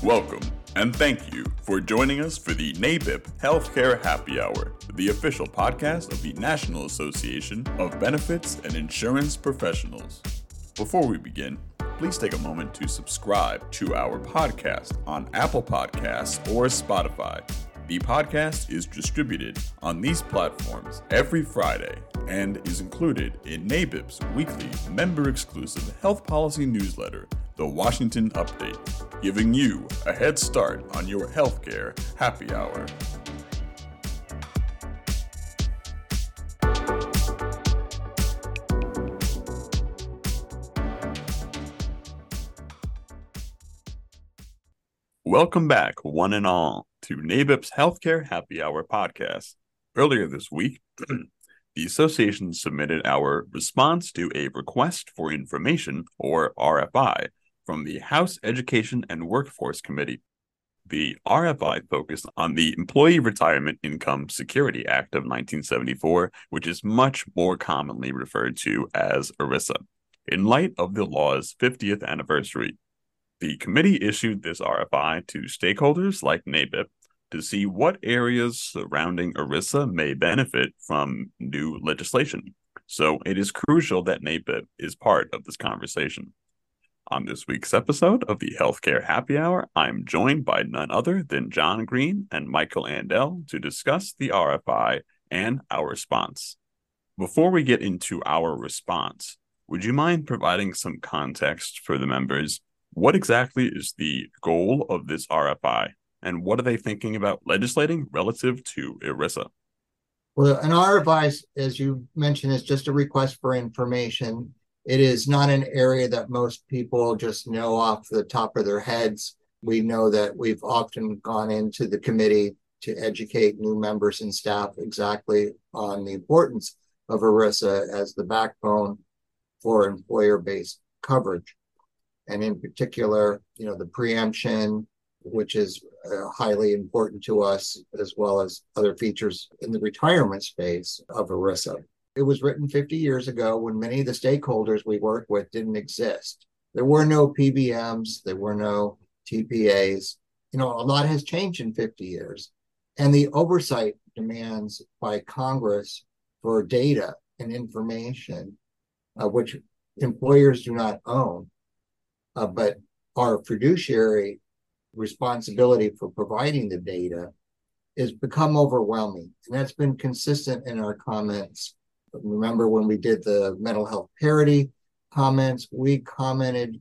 Welcome, and thank you for joining us for the NABIP Healthcare Happy Hour, the official podcast of the National Association of Benefits and Insurance Professionals. Before we begin, please take a moment to subscribe to our podcast on Apple Podcasts or Spotify. The podcast is distributed on these platforms every Friday and is included in NABIP's weekly member-exclusive health policy newsletter, The Washington Update, giving you a head start on your healthcare happy hour. Welcome back, one and all, to NABIP's Healthcare Happy Hour podcast. Earlier this week, the association submitted our response to a request for information, or RFI, from the House Education and Workforce Committee. The RFI focused on the Employee Retirement Income Security Act of 1974, which is much more commonly referred to as ERISA. In light of the law's 50th anniversary, the committee issued this RFI to stakeholders like NABIP to see what areas surrounding ERISA may benefit from new legislation. So it is crucial that NABIP is part of this conversation. On this week's episode of the Healthcare Happy Hour, I'm joined by none other than John Green and Michael Andel to discuss the RFI and our response. Before we get into our response, would you mind providing some context for the members? What exactly is the goal of this RFI, and what are they thinking about legislating relative to ERISA? Well, an RFI, as you mentioned, is just a request for information. It is not an area that most people just know off the top of their heads. We know that we've often gone into the committee to educate new members and staff exactly on the importance of ERISA as the backbone for employer-based coverage. And in particular, the preemption, which is highly important to us, as well as other features in the retirement space of ERISA. It was written 50 years ago when many of the stakeholders we work with didn't exist. There were no PBMs, there were no TPAs. A lot has changed in 50 years. And the oversight demands by Congress for data and information, which employers do not own, but our fiduciary responsibility for providing the data has become overwhelming. And that's been consistent in our comments. Remember when we did the mental health parity comments, we commented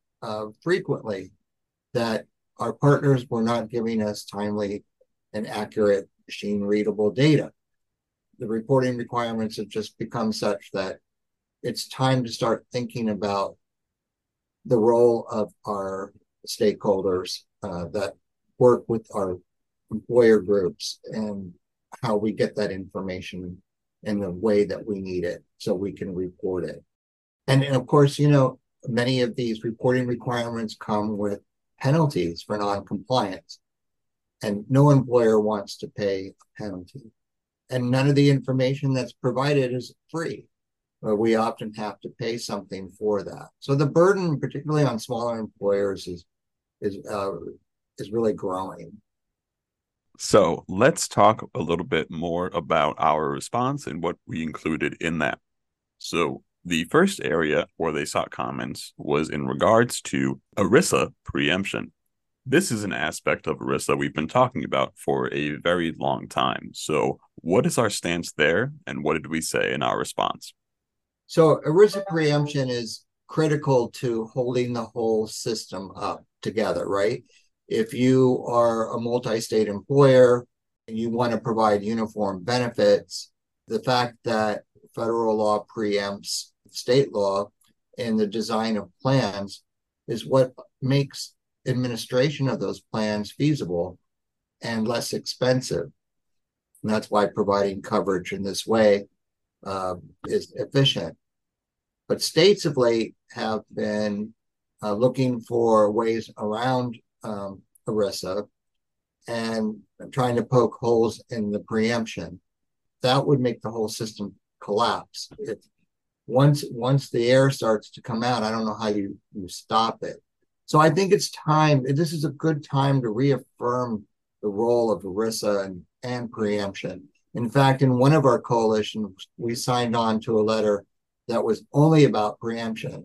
frequently that our partners were not giving us timely and accurate machine-readable data. The reporting requirements have just become such that it's time to start thinking about the role of our stakeholders that work with our employer groups and how we get that information in the way that we need it so we can report it. And of course, many of these reporting requirements come with penalties for non-compliance, and no employer wants to pay a penalty. And none of the information that's provided is free. We often have to pay something for that. So the burden, particularly on smaller employers, is really growing. So let's talk a little bit more about our response and what we included in that. So the first area where they sought comments was in regards to ERISA preemption. This is an aspect of ERISA we've been talking about for a very long time. So what is our stance there, and what did we say in our response? So ERISA preemption is critical to holding the whole system up together, right? If you are a multi-state employer and you want to provide uniform benefits, the fact that federal law preempts state law in the design of plans is what makes administration of those plans feasible and less expensive. And that's why providing coverage in this way is efficient. But states of late have been looking for ways around ERISA and trying to poke holes in the preemption. That would make the whole system collapse. Once the air starts to come out, I don't know how you stop it. So I think it's time. This is a good time to reaffirm the role of ERISA and preemption. In fact, in one of our coalitions, we signed on to a letter that was only about preemption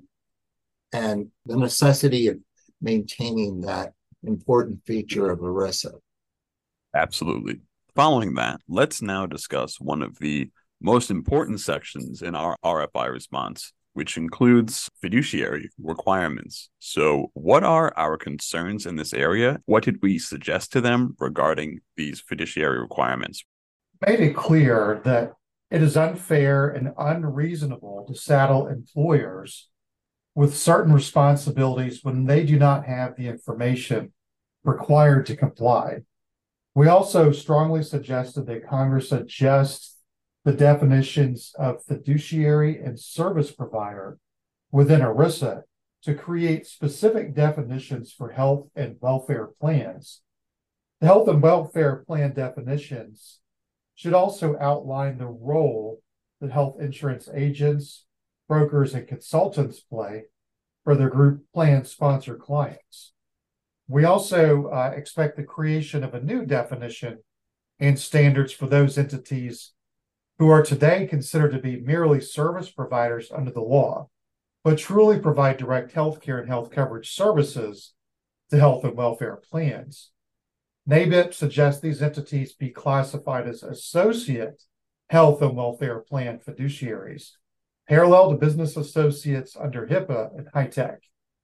and the necessity of maintaining that important feature of ERISA. Absolutely. Following that, let's now discuss one of the most important sections in our RFI response, which includes fiduciary requirements. So, what are our concerns in this area? What did we suggest to them regarding these fiduciary requirements? Made it clear that it is unfair and unreasonable to saddle employers with certain responsibilities when they do not have the information required to comply. We also strongly suggested that Congress adjust the definitions of fiduciary and service provider within ERISA to create specific definitions for health and welfare plans. The health and welfare plan definitions should also outline the role that health insurance agents, brokers, and consultants play for their group plan sponsor clients. We also expect the creation of a new definition and standards for those entities who are today considered to be merely service providers under the law, but truly provide direct health care and health coverage services to health and welfare plans. NABIP suggests these entities be classified as associate health and welfare plan fiduciaries, parallel to business associates under HIPAA and HITECH.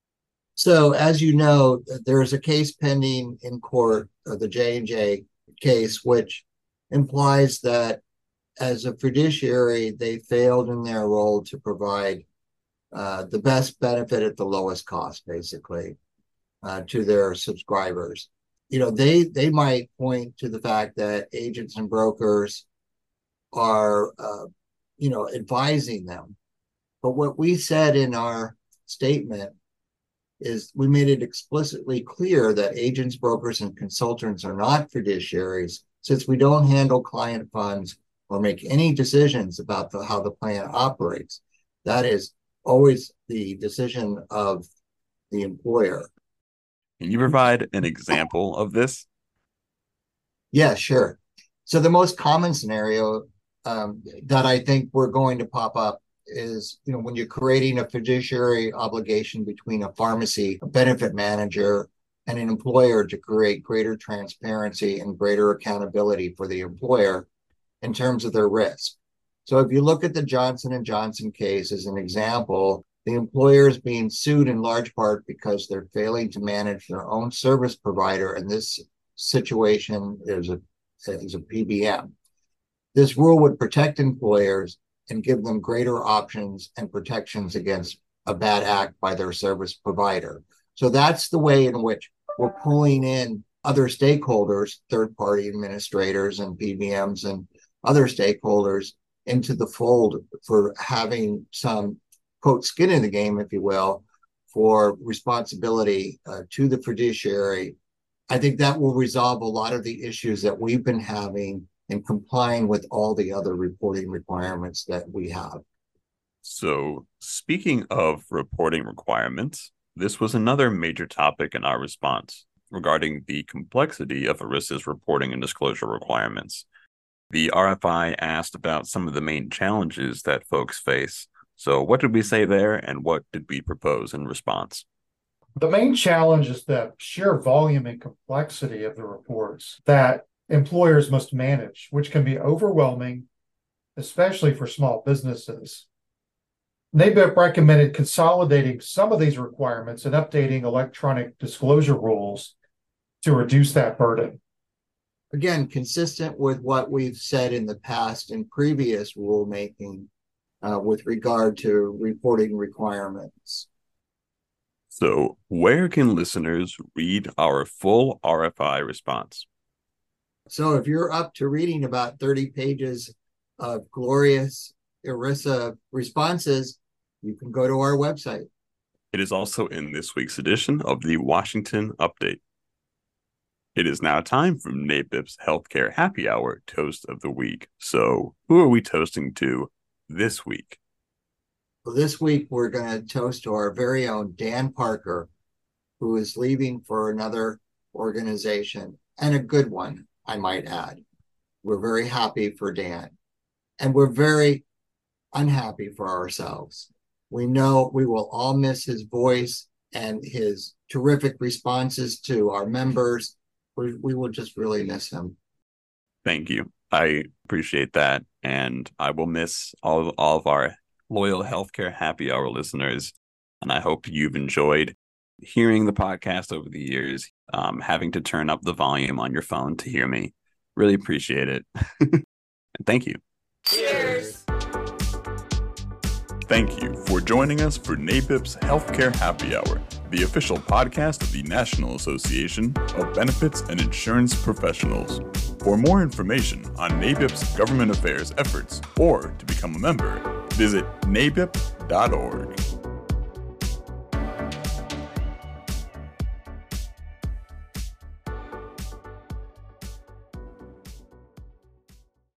So, as you know, there is a case pending in court, the J&J case, which implies that as a fiduciary, they failed in their role to provide the best benefit at the lowest cost, basically, to their subscribers. They might point to the fact that agents and brokers are, advising them. But what we said in our statement is we made it explicitly clear that agents, brokers, and consultants are not fiduciaries, since we don't handle client funds or make any decisions about how the plan operates. That is always the decision of the employer. Can you provide an example of this? Yeah, sure. So the most common scenario that I think we're going to pop up is, when you're creating a fiduciary obligation between a pharmacy, a benefit manager, and an employer to create greater transparency and greater accountability for the employer in terms of their risk. So if you look at the Johnson & Johnson case as an example, the employer is being sued in large part because they're failing to manage their own service provider. And this situation is a PBM. This rule would protect employers and give them greater options and protections against a bad act by their service provider. So that's the way in which we're pulling in other stakeholders, third-party administrators and PBMs and other stakeholders into the fold for having some, quote, skin in the game, if you will, for responsibility to the fiduciary. I think that will resolve a lot of the issues that we've been having in complying with all the other reporting requirements that we have. So, speaking of reporting requirements, this was another major topic in our response regarding the complexity of ERISA's reporting and disclosure requirements. The RFI asked about some of the main challenges that folks face. So what did we say there, and what did we propose in response? The main challenge is the sheer volume and complexity of the reports that employers must manage, which can be overwhelming, especially for small businesses. NABIP recommended consolidating some of these requirements and updating electronic disclosure rules to reduce that burden. Again, consistent with what we've said in the past in previous rulemaking with regard to reporting requirements. So, where can listeners read our full RFI response? So if you're up to reading about 30 pages of glorious ERISA responses, you can go to our website. It is also in this week's edition of the Washington Update. It is now time for NABIP's Healthcare Happy Hour Toast of the Week. So, who are we toasting to this week? Well, this week, we're going to toast to our very own Dan Parker, who is leaving for another organization, and a good one, I might add. We're very happy for Dan, and we're very unhappy for ourselves. We know we will all miss his voice and his terrific responses to our members. We will just really miss him. Thank you. I appreciate that. And I will miss all of our loyal Healthcare Happy Hour listeners. And I hope you've enjoyed hearing the podcast over the years, having to turn up the volume on your phone to hear me. Really appreciate it. And thank you. Cheers! Thank you for joining us for NABIP's Healthcare Happy Hour, the official podcast of the National Association of Benefits and Insurance Professionals. For more information on NABIP's government affairs efforts or to become a member, visit nabip.org.